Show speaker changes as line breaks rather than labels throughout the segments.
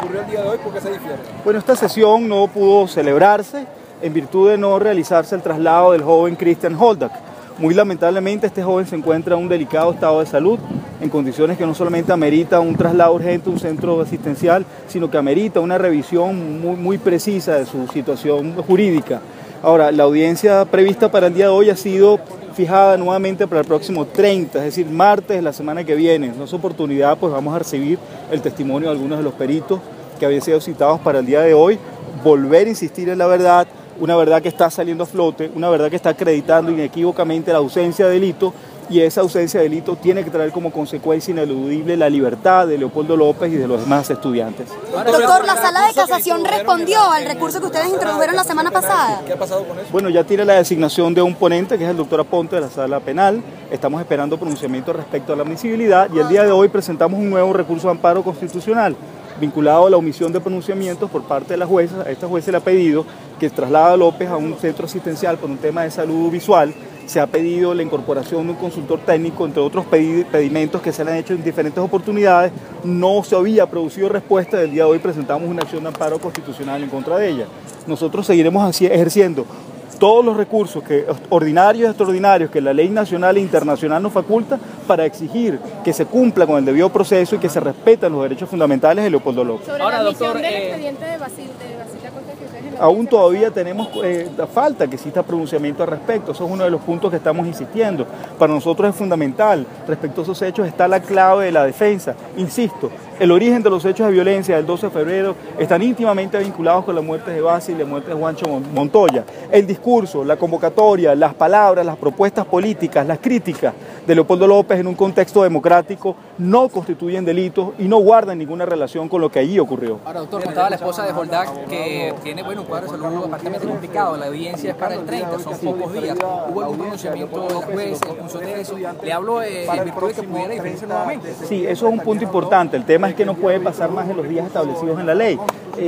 ocurrió el día de hoy, ¿por qué se difiere?
Bueno, esta sesión no pudo celebrarse en virtud de no realizarse el traslado del joven Christian Holdak. Muy lamentablemente este joven se encuentra en un delicado estado de salud, en condiciones que no solamente amerita un traslado urgente a un centro asistencial, sino que amerita una revisión muy precisa de su situación jurídica. Ahora, la audiencia prevista para el día de hoy ha sido fijada nuevamente para el próximo 30, es decir, martes de la semana que viene. En esa oportunidad pues vamos a recibir el testimonio de algunos de los peritos que habían sido citados para el día de hoy, volver a insistir en la verdad, una verdad que está saliendo a flote, una verdad que está acreditando inequívocamente la ausencia de delito, y esa ausencia de delito tiene que traer como consecuencia ineludible la libertad de Leopoldo López y de los demás estudiantes.
Doctor, la sala de casación respondió al recurso que ustedes introdujeron la semana pasada.
¿Qué ha pasado con eso?
Bueno, ya tiene la designación de un ponente, que es el doctor Aponte de la sala penal. Estamos esperando pronunciamiento respecto a la admisibilidad y el día de hoy presentamos un nuevo recurso de amparo constitucional vinculado a la omisión de pronunciamientos por parte de la jueza. A esta jueza le ha pedido que traslade a López a un centro asistencial por un tema de salud visual. Se ha pedido la incorporación de un consultor técnico, entre otros pedimentos que se le han hecho en diferentes oportunidades. No se había producido respuesta. El día de hoy presentamos una acción de amparo constitucional en contra de ella. Nosotros seguiremos ejerciendo todos los recursos ordinarios y extraordinarios que la ley nacional e internacional nos faculta para exigir que se cumpla con el debido proceso y que se respetan los derechos fundamentales de Leopoldo López.
Sobre la admisión del expediente de Basil Acosta que ustedes
aún todavía tenemos falta que exista pronunciamiento al respecto. Eso es uno de los puntos que estamos insistiendo. Para nosotros es fundamental. Respecto a esos hechos está la clave de la defensa. Insisto, el origen de los hechos de violencia del 12 de febrero están íntimamente vinculados con la muerte de Basil y la muerte de Juancho Montoya. El discurso, la convocatoria, las palabras, las propuestas políticas, las críticas de Leopoldo López en un contexto democrático no constituyen delitos y no guardan ninguna relación con lo que allí ocurrió.
Ahora, doctor, contaba la esposa de Holdak que tiene un cuadro de salud aparentemente complicado. La audiencia es para el 30, son pocos días. ¿Hubo algún pronunciamiento del juez en función de eso? ¿Le habló en virtud de que pudiera diferirse nuevamente?
Sí, eso es un punto importante. El tema es que no puede pasar más de los días establecidos en la ley.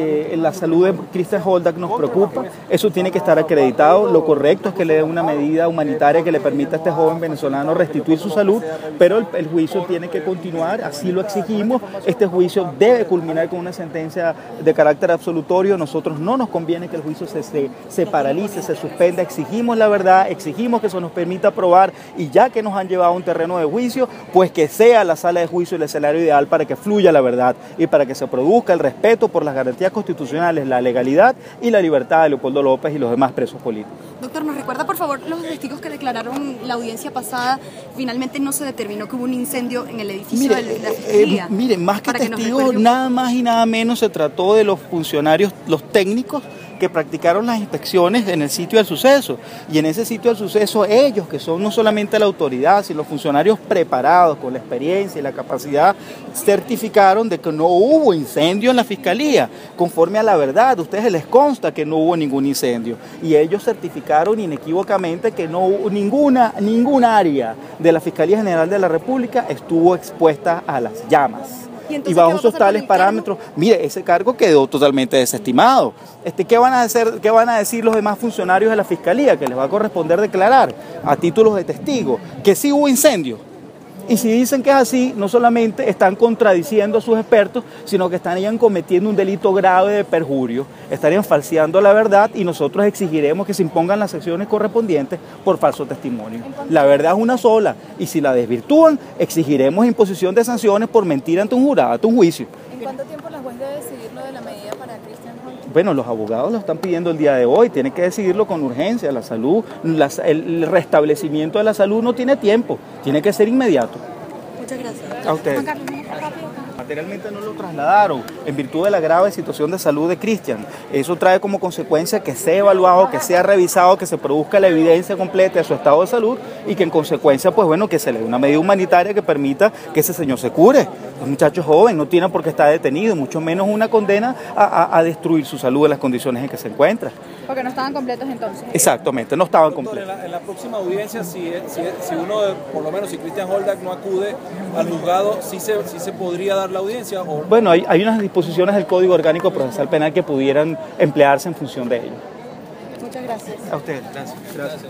La salud de Christian Holdak nos preocupa, eso tiene que estar acreditado. Lo correcto es que le dé una medida humanitaria que le permita a este joven venezolano restituir su salud, pero el juicio tiene que continuar, así lo exigimos. Este juicio debe culminar con una sentencia de carácter absolutorio. Nosotros no nos conviene que el juicio se paralice, se suspenda. Exigimos la verdad, exigimos que eso nos permita probar, y ya que nos han llevado a un terreno de juicio, pues que sea la sala de juicio el escenario ideal para que fluya la verdad y para que se produzca el respeto por las garantías constitucionales, la legalidad y la libertad de Leopoldo López y los demás presos políticos.
Doctor, ¿nos recuerda por favor los testigos que declararon la audiencia pasada? Finalmente no se determinó que hubo un incendio en el edificio de la Fiscalía.
Miren, más que testigos, nada más y nada menos se trató de los funcionarios, los técnicos que practicaron las inspecciones en el sitio del suceso. Y en ese sitio del suceso ellos, que son no solamente la autoridad, sino los funcionarios preparados con la experiencia y la capacidad, certificaron de que no hubo incendio en la Fiscalía, conforme a la verdad. A ustedes les consta que no hubo ningún incendio. Y ellos certificaron inequívocamente que no hubo ninguna área de la Fiscalía General de la República estuvo expuesta a las llamas. Y bajo esos tales parámetros, mire, ese cargo quedó totalmente desestimado. ¿Qué van a decir los demás funcionarios de la Fiscalía? Que les va a corresponder declarar a títulos de testigo que sí hubo incendio. Y si dicen que es así, no solamente están contradiciendo a sus expertos, sino que estarían cometiendo un delito grave de perjurio, estarían falseando la verdad, y nosotros exigiremos que se impongan las sanciones correspondientes por falso testimonio. La verdad es una sola, y si la desvirtúan, exigiremos imposición de sanciones por mentir ante un jurado, ante un juicio.
¿En cuánto tiempo la juez debe decidir lo de la medida para Christian Holdak?
Bueno, los abogados lo están pidiendo el día de hoy, tienen que decidirlo con urgencia. La salud, el restablecimiento de la salud no tiene tiempo, tiene que ser inmediato.
Muchas gracias.
A ustedes. Materialmente no lo trasladaron en virtud de la grave situación de salud de Christian. Eso trae como consecuencia que sea evaluado, que sea revisado, que se produzca la evidencia completa de su estado de salud y que en consecuencia, pues bueno, que se le dé una medida humanitaria que permita que ese señor se cure. Es un muchacho joven, no tiene por qué estar detenido, mucho menos una condena a destruir su salud en las condiciones en que se encuentra.
Porque no estaban completos entonces.
Exactamente, no estaban completos.
En la próxima audiencia, si uno, por lo menos si Christian Holdak no acude al juzgado, ¿sí se podría dar la audiencia? ¿O?
Bueno, hay unas disposiciones del Código Orgánico Procesal Penal que pudieran emplearse en función de ello.
Muchas gracias.
A ustedes, gracias.